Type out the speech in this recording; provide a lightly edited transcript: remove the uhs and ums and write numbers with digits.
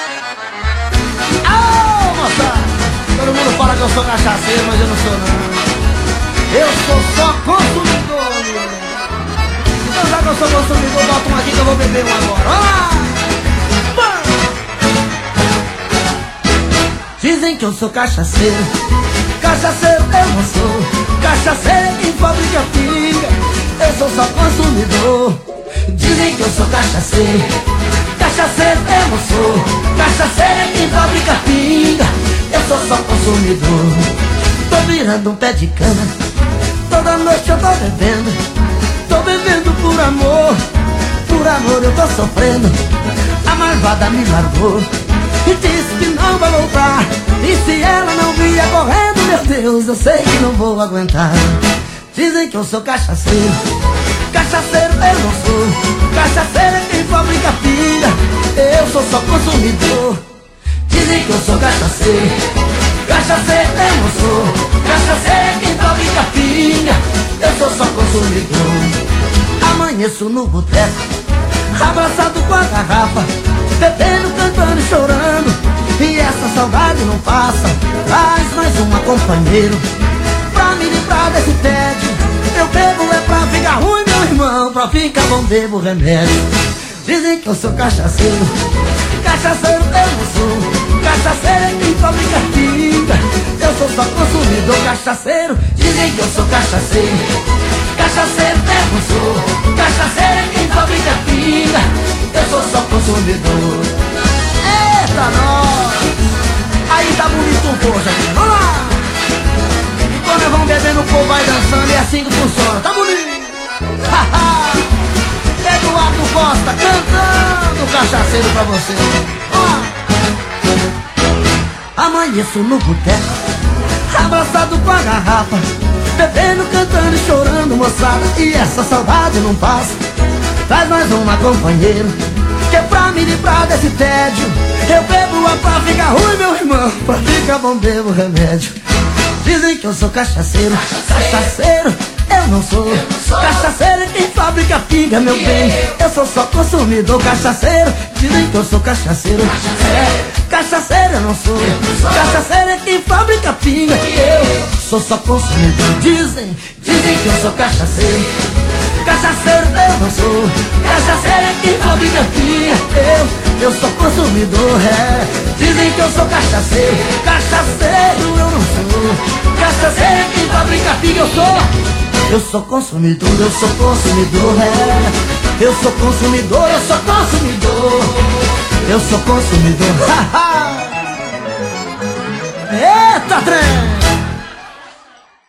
Ah, moça! Todo mundo fala que eu sou cachaceiro, mas eu não sou não. Eu sou só consumidor, mulher. Então já que eu sou consumidor, bota uma aqui que eu vou beber uma agora. Olha lá! Dizem que eu sou cachaceiro, cachaceiro eu não sou. Cachaceiro é quem fabrica pinga, eu sou só consumidor. Dizem que eu sou cachaceiro, cachaceiro eu não sou. Cachaceiro é quem fabrica pinga, eu sou só consumidor. Tô virando um pé de cana, toda noite eu tô bebendo. Tô bebendo por amor eu tô sofrendo. A malvada me largou e disse que não vai voltar. E se ela não vier correndo, meu Deus, eu sei que não vou aguentar. Dizem que eu sou cachaceiro, cachaceiro eu não sou. Cachaceiro é quem fabrica pinga, eu sou só consumidor. Dizem que eu sou cachaceiro, cachaceiro eu não sou. Cachaceiro é quem fabrica pinga, eu sou só consumidor. Amanheço no boteco, abraçado com a garrafa, bebendo, cantando e chorando. E essa saudade não passa. Traz mais uma companheiro pra me livrar desse tédio. Eu bebo é pra ficar ruim, meu irmão. Pra ficar bom bebo remédio. Dizem que eu sou cachaceiro, cachaceiro eu não sou. Cachaceiro é quem fabrica pinga, eu sou só consumidor. Cachaceiro, dizem que eu sou cachaceiro, cachaceiro eu não sou. Cachaceiro é quem fabrica pinga, eu sou só consumidor. Eita nós! Aí tá bonito, poxa, vamos lá! E quando nós vamos bebendo, o povo vai dançando, e é assim que funciona, tá bonito! Eduardo Costa cantando cachaceiro pra você. Amanheço no boteco, abraçado com a garrafa, bebendo, cantando e chorando, moçada. E essa saudade não passa. Traz mais uma companheiro, que é pra me livrar desse tédio. Eu bebo é pra ficar ruim, meu irmão. Pra ficar bom bebo remédio. Dizem que eu sou cachaceiro, cachaceiro eu não sou. Cachaceiro é quem fabrica pinga, meu bem. Eu sou só consumidor. Cachaceiro, dizem que eu sou cachaceiro, cachaceiro eu não sou. Cachaceiro é quem fabrica pinga, eu sou só consumidor. Dizem que eu sou cachaceiro, cachaceiro eu não sou. Cachaceiro é quem fabrica pinga, eu sou consumidor, Dizem que eu sou cachaceiro, cachaceiro eu não sou. Cachaceiro é quem fabrica pinga, eu sou consumidor, eu sou consumidor, Eu sou consumidor, eu sou consumidor, eu sou consumidor. Eita, trem!